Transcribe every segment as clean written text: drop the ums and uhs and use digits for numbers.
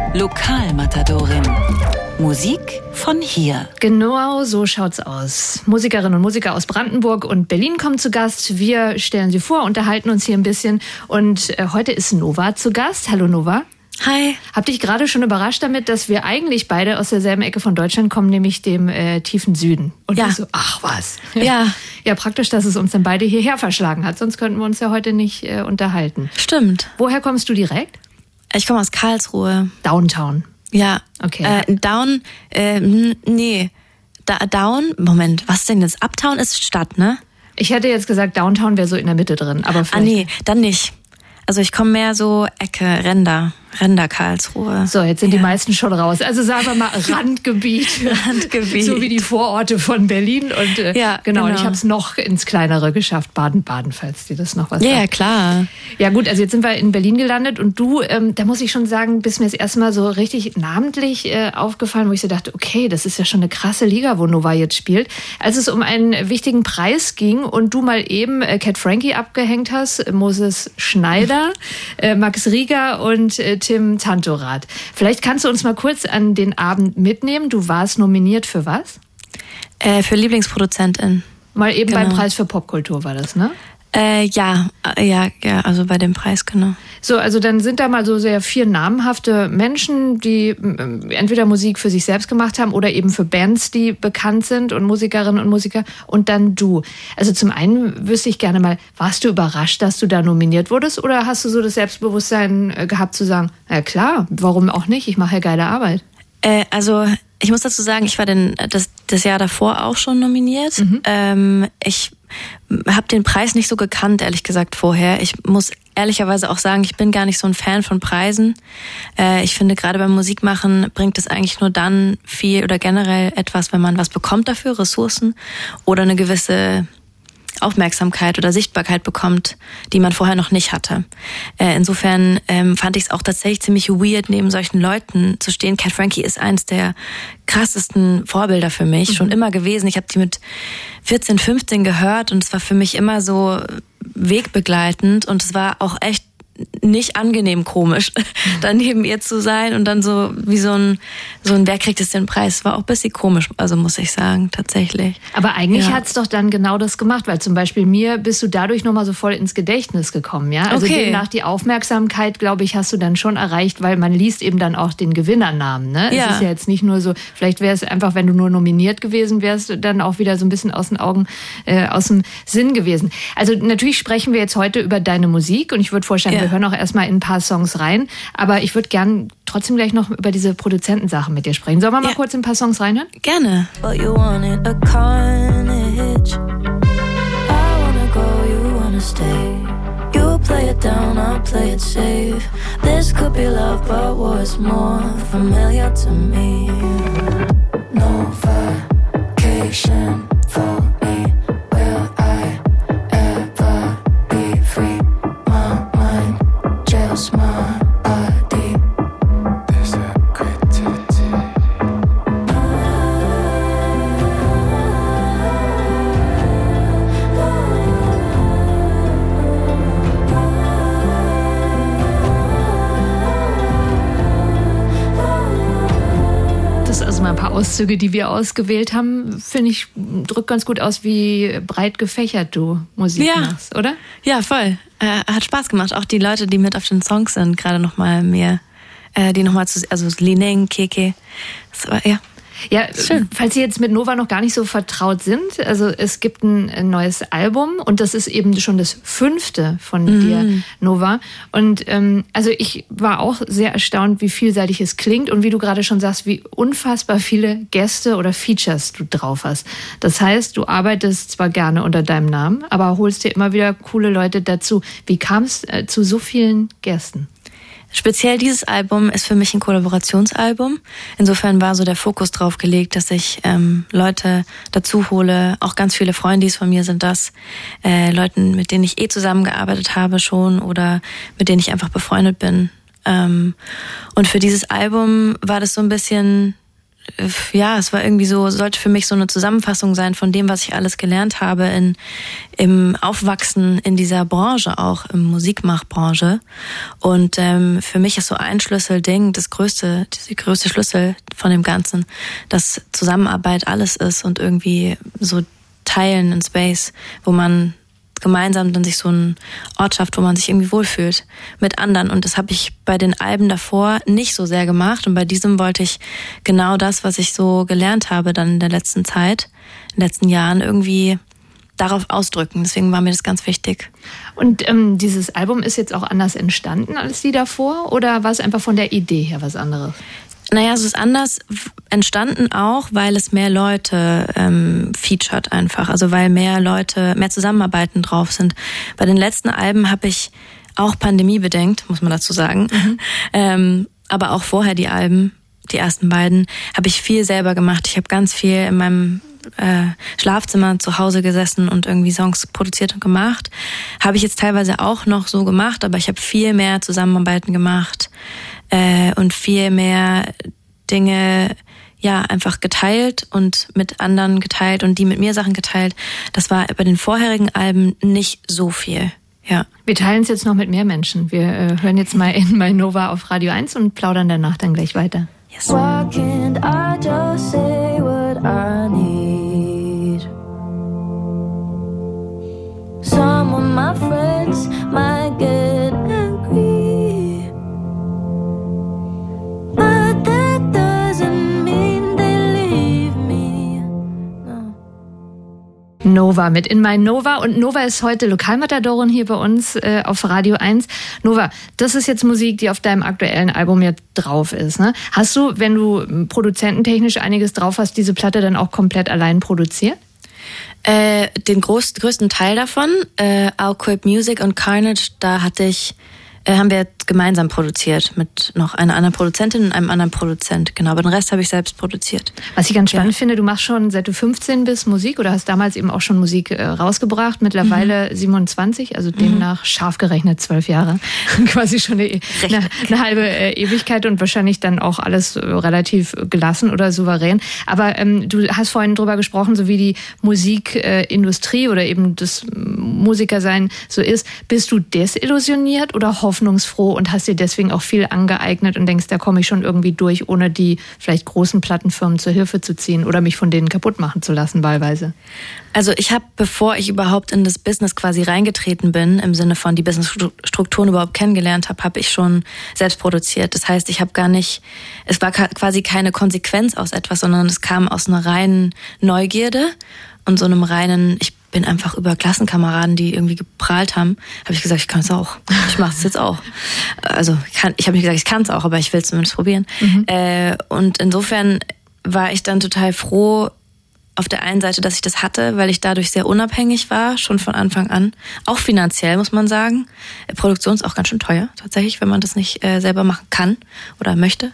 Lokalmatadorin. Musik von hier. Genau so schaut's aus. Musikerinnen und Musiker aus Brandenburg und Berlin kommen zu Gast. Wir stellen sie vor, unterhalten uns hier ein bisschen. Und heute ist Nova zu Gast. Hallo Nova. Hi. Hab dich gerade schon überrascht damit, dass wir eigentlich beide aus derselben Ecke von Deutschland kommen, nämlich dem tiefen Süden. Und ja. so, ach was. Ja. Ja, praktisch, dass es uns dann beide hierher verschlagen hat. Sonst könnten wir uns ja heute nicht unterhalten. Stimmt. Woher kommst du direkt? Ich komme aus Karlsruhe. Downtown. Ja. Okay. Down, nee. Down, Moment, was denn jetzt? Uptown ist Stadt, ne? Ich hätte jetzt gesagt, Downtown wäre so in der Mitte drin, aber vielleicht... nee, dann nicht. Also ich komme mehr so Ecke, Ränder Karlsruhe. So, jetzt sind die meisten schon raus. Also sagen wir mal Randgebiet. Randgebiet. So wie die Vororte von Berlin. Und genau, und ich habe es noch ins Kleinere geschafft. Baden-Baden, falls dir das noch was sagt. Ja, klar. Ja gut, also jetzt sind wir in Berlin gelandet und du, da muss ich schon sagen, bist mir das erste Mal so richtig namentlich aufgefallen, wo ich so dachte, okay, das ist ja schon eine krasse Liga, wo Nova jetzt spielt. Als es um einen wichtigen Preis ging und du mal eben Cat Frankie abgehängt hast, Moses Schneider, Max Rieger und Tim Tantorath. Vielleicht kannst du uns mal kurz an den Abend mitnehmen. Du warst nominiert für was? Für Lieblingsproduzentin. Mal eben beim Preis für Popkultur war das, ne? Ja, also bei dem Preis, genau. So, also dann sind da mal so sehr 4 namhafte Menschen, die entweder Musik für sich selbst gemacht haben oder eben für Bands, die bekannt sind und Musikerinnen und Musiker und dann du. Also zum einen wüsste ich gerne mal, warst du überrascht, dass du da nominiert wurdest oder hast du so das Selbstbewusstsein gehabt zu sagen, ja klar, warum auch nicht, ich mache ja geile Arbeit? Also ich muss dazu sagen, ich war das Jahr davor auch schon nominiert. Ich habe den Preis nicht so gekannt, ehrlich gesagt, vorher. Ich muss ehrlicherweise auch sagen, ich bin gar nicht so ein Fan von Preisen. Ich finde, gerade beim Musikmachen bringt es eigentlich nur dann viel oder generell etwas, wenn man was bekommt dafür, Ressourcen oder eine gewisse Aufmerksamkeit oder Sichtbarkeit bekommt, die man vorher noch nicht hatte. Insofern fand ich es auch tatsächlich ziemlich weird, neben solchen Leuten zu stehen. Cat Frankie ist eins der krassesten Vorbilder für mich, schon immer gewesen. Ich habe die mit 14, 15 gehört und es war für mich immer so wegbegleitend und es war auch echt nicht angenehm komisch, dann neben ihr zu sein und dann so wie so ein wer kriegt es den Preis? War auch ein bisschen komisch, also muss ich sagen, tatsächlich. Aber eigentlich hat's doch dann genau das gemacht, weil zum Beispiel mir bist du dadurch nochmal so voll ins Gedächtnis gekommen, ja? Also demnach die Aufmerksamkeit, glaube ich, hast du dann schon erreicht, weil man liest eben dann auch den Gewinnernamen, ne? Ja. Es ist ja jetzt nicht nur so, vielleicht wäre es einfach, wenn du nur nominiert gewesen wärst, dann auch wieder so ein bisschen aus den Augen, aus dem Sinn gewesen. Also natürlich sprechen wir jetzt heute über deine Musik und ich würde vorstellen, wir hören auch erstmal in ein paar Songs rein, aber ich würde gern trotzdem gleich noch über diese Produzentensachen mit dir sprechen. Sollen wir mal kurz in ein paar Songs reinhören? Gerne. But you wanted a carnage. I wanna go, you wanna stay. You play it down, I'll play it safe. This could be love, but what's more familiar to me? No vacation for me. Will I ever be free? My mind, jails my body. There's a creativity. Das ist also mal ein paar Auszüge, die wir ausgewählt haben, finde ich, drückt ganz gut aus, wie breit gefächert du Musik machst, oder? Ja, voll. Hat Spaß gemacht. Auch die Leute, die mit auf den Songs sind, gerade nochmal die nochmal also Lineng, Keke. Das war, Ja, schön. Falls Sie jetzt mit Nova noch gar nicht so vertraut sind, also es gibt ein neues Album und das ist eben schon das 5. von dir, Nova. Und also ich war auch sehr erstaunt, wie vielseitig es klingt und wie du gerade schon sagst, wie unfassbar viele Gäste oder Features du drauf hast. Das heißt, du arbeitest zwar gerne unter deinem Namen, aber holst dir immer wieder coole Leute dazu. Wie kam es zu so vielen Gästen? Speziell dieses Album ist für mich ein Kollaborationsalbum. Insofern war so der Fokus drauf gelegt, dass ich Leute dazu hole. Auch ganz viele Freundis von mir sind das. Leuten, mit denen ich zusammengearbeitet habe schon oder mit denen ich einfach befreundet bin. Und für dieses Album war das so ein bisschen es war irgendwie so, sollte für mich so eine Zusammenfassung sein von dem, was ich alles gelernt habe im Aufwachsen in dieser Branche, auch im Musikmachbranche. Und für mich ist so ein Schlüsselding, die größte Schlüssel von dem Ganzen, dass Zusammenarbeit alles ist und irgendwie so teilen in Space, wo man gemeinsam dann sich so einen Ort schafft, wo man sich irgendwie wohlfühlt mit anderen. Und das habe ich bei den Alben davor nicht so sehr gemacht. Und bei diesem wollte ich genau das, was ich so gelernt habe dann in der letzten Zeit, in den letzten Jahren irgendwie darauf ausdrücken. Deswegen war mir das ganz wichtig. Und dieses Album ist jetzt auch anders entstanden als die davor? Oder war es einfach von der Idee her was anderes? Naja, es ist anders entstanden auch, weil es mehr Leute featured einfach. Also weil mehr Zusammenarbeiten drauf sind. Bei den letzten Alben habe ich auch pandemiebedingt, muss man dazu sagen, aber auch vorher die Alben, die ersten beiden, habe ich viel selber gemacht. Ich habe ganz viel in meinem Schlafzimmer zu Hause gesessen und irgendwie Songs produziert und gemacht. Habe ich jetzt teilweise auch noch so gemacht, aber ich habe viel mehr Zusammenarbeiten gemacht und viel mehr Dinge einfach geteilt und mit anderen geteilt und die mit mir Sachen geteilt. Das war bei den vorherigen Alben nicht so viel. Ja. Wir teilen es jetzt noch mit mehr Menschen. Wir hören jetzt mal in My Nova auf Radio 1 und plaudern danach dann gleich weiter. Yes. Why can't I just say what I need? Some of my friends might get angry, but that doesn't mean they leave me. No. Nova mit In My Nova. Und Nova ist heute Lokalmatadorin hier bei uns auf Radio 1. Nova, das ist jetzt Musik, die auf deinem aktuellen Album ja drauf ist, ne? Hast du, wenn du produzententechnisch einiges drauf hast, diese Platte dann auch komplett allein produziert? Den größten Teil davon, Alquip Music und Carnage, da haben wir gemeinsam produziert mit noch einer anderen Produzentin und einem anderen Produzent. Genau, aber den Rest habe ich selbst produziert. Was ich ganz spannend finde, du machst schon, seit du 15 bist, Musik oder hast damals eben auch schon Musik rausgebracht. Mittlerweile 27, also demnach scharf gerechnet 12 Jahre. Quasi schon eine halbe Ewigkeit und wahrscheinlich dann auch alles relativ gelassen oder souverän. Aber du hast vorhin drüber gesprochen, so wie die Musikindustrie oder eben das Musikersein so ist. Bist du desillusioniert oder hoffnungsfroh und hast dir deswegen auch viel angeeignet und denkst, da komme ich schon irgendwie durch, ohne die vielleicht großen Plattenfirmen zur Hilfe zu ziehen oder mich von denen kaputt machen zu lassen wahlweise? Also ich habe, bevor ich überhaupt in das Business quasi reingetreten bin, im Sinne von die Businessstrukturen überhaupt kennengelernt habe ich schon selbst produziert. Das heißt, es war quasi keine Konsequenz aus etwas, sondern es kam aus einer reinen Neugierde und so einem reinen, ich bin einfach über Klassenkameraden, die irgendwie geprahlt haben, habe ich gesagt, ich kann es auch. Ich mache es jetzt auch. Also ich habe nicht gesagt, ich kann es auch, aber ich will es zumindest probieren. Und insofern war ich dann total froh auf der einen Seite, dass ich das hatte, weil ich dadurch sehr unabhängig war, schon von Anfang an. Auch finanziell, muss man sagen. Produktion ist auch ganz schön teuer, tatsächlich, wenn man das nicht selber machen kann oder möchte.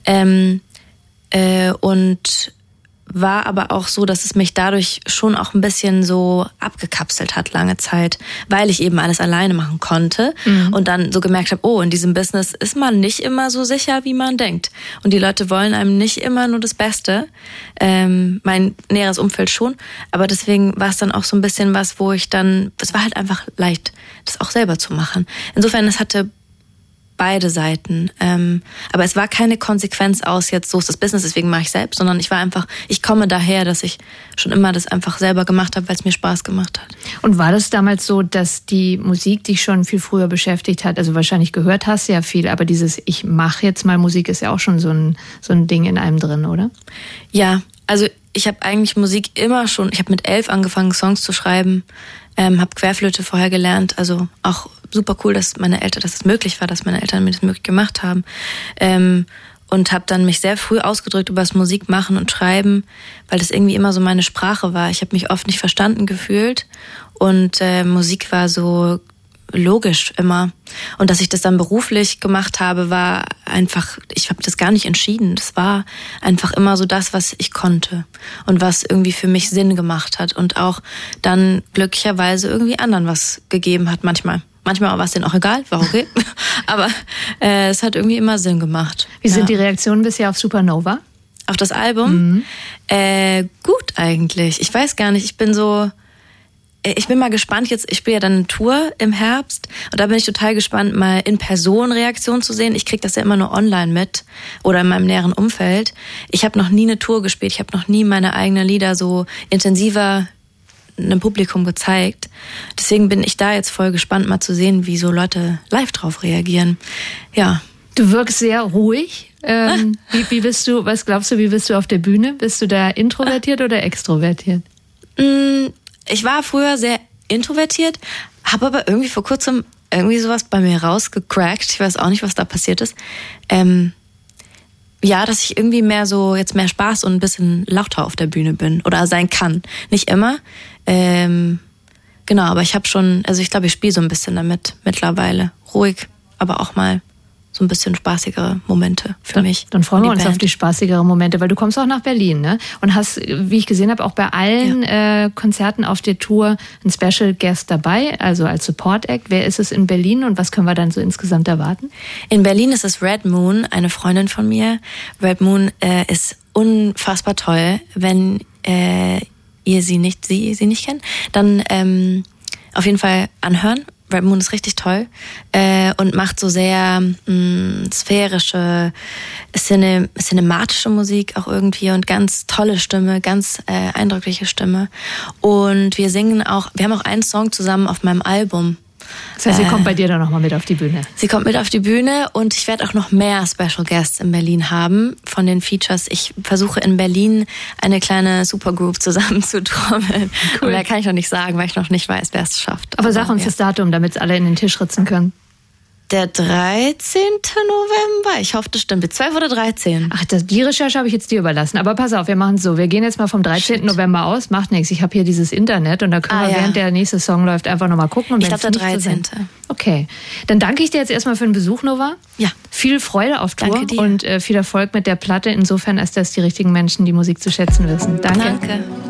Und war aber auch so, dass es mich dadurch schon auch ein bisschen so abgekapselt hat lange Zeit, weil ich eben alles alleine machen konnte und dann so gemerkt habe, in diesem Business ist man nicht immer so sicher, wie man denkt. Und die Leute wollen einem nicht immer nur das Beste. Mein näheres Umfeld schon, aber deswegen war es dann auch so ein bisschen was, wo es war halt einfach leicht, das auch selber zu machen. Insofern, es hatte beide Seiten. Aber es war keine Konsequenz aus, jetzt so ist das Business, deswegen mache ich selbst, sondern ich komme daher, dass ich schon immer das einfach selber gemacht habe, weil es mir Spaß gemacht hat. Und war das damals so, dass die Musik dich schon viel früher beschäftigt hat? Also wahrscheinlich gehört hast du ja viel, aber dieses Ich mache jetzt mal Musik ist ja auch schon so ein Ding in einem drin, oder? Ja, also ich habe eigentlich Musik immer schon, ich habe mit 11 angefangen, Songs zu schreiben, habe Querflöte vorher gelernt, also auch super cool, dass es möglich war, dass meine Eltern mir das möglich gemacht haben. Und habe dann mich sehr früh ausgedrückt über das Musikmachen und Schreiben, weil das irgendwie immer so meine Sprache war. Ich habe mich oft nicht verstanden gefühlt und Musik war so logisch immer. Und dass ich das dann beruflich gemacht habe, war einfach, ich habe das gar nicht entschieden. Das war einfach immer so das, was ich konnte und was irgendwie für mich Sinn gemacht hat und auch dann glücklicherweise irgendwie anderen was gegeben hat manchmal. Manchmal war es denen auch egal, war okay. Aber es hat irgendwie immer Sinn gemacht. Wie sind die Reaktionen bisher auf Supernova? Auf das Album? Gut eigentlich. Ich weiß gar nicht, ich bin mal gespannt jetzt, ich spiele ja dann eine Tour im Herbst und da bin ich total gespannt, mal in Person Reaktionen zu sehen. Ich kriege das ja immer nur online mit oder in meinem näheren Umfeld. Ich habe noch nie eine Tour gespielt, ich habe noch nie meine eigenen Lieder so intensiver einem Publikum gezeigt. Deswegen bin ich da jetzt voll gespannt, mal zu sehen, wie so Leute live drauf reagieren. Ja. Du wirkst sehr ruhig. Wie bist du, was glaubst du, wie bist du auf der Bühne? Bist du da introvertiert oder extrovertiert? Ich war früher sehr introvertiert, habe aber irgendwie vor kurzem irgendwie sowas bei mir rausgecrackt. Ich weiß auch nicht, was da passiert ist. Ja, dass ich irgendwie mehr Spaß und ein bisschen lauter auf der Bühne bin oder sein kann. Nicht immer. Genau, aber ich glaube, ich spiele so ein bisschen damit mittlerweile. Ruhig, aber auch mal so ein bisschen spaßigere Momente für mich. Dann freuen wir uns auf die spaßigeren Momente, weil du kommst auch nach Berlin, ne? Und hast, wie ich gesehen habe, auch bei allen Konzerten auf der Tour einen Special Guest dabei, also als Support Act. Wer ist es in Berlin und was können wir dann so insgesamt erwarten? In Berlin ist es Red Moon, eine Freundin von mir. Red Moon ist unfassbar toll. Wenn ihr sie nicht kennt, dann auf jeden Fall anhören. Red Moon ist richtig toll und macht so sehr sphärische, cinematische Musik auch irgendwie und ganz tolle Stimme, ganz eindrückliche Stimme. Und wir haben auch einen Song zusammen auf meinem Album. Das heißt, sie kommt bei dir dann nochmal mit auf die Bühne. Sie kommt mit auf die Bühne und ich werde auch noch mehr Special Guests in Berlin haben von den Features. Ich versuche in Berlin eine kleine Supergroup zusammenzutrommeln. Cool. Mehr kann ich noch nicht sagen, weil ich noch nicht weiß, wer es schafft. Aber sag uns das Datum, damit es alle in den Tisch ritzen können. Der 13. November. Ich hoffe, das stimmt. 12 oder 13. Ach, die Recherche habe ich jetzt dir überlassen. Aber pass auf, wir machen es so. Wir gehen jetzt mal vom 13. November aus. Macht nichts. Ich habe hier dieses Internet und da können wir, während der nächste Song läuft, einfach nochmal gucken. Und ich glaube, der 13. Okay. Dann danke ich dir jetzt erstmal für den Besuch, Nova. Ja. Viel Freude auf Tour. Danke dir. Und viel Erfolg mit der Platte, insofern, als dass die richtigen Menschen die Musik zu schätzen wissen. Danke. Danke.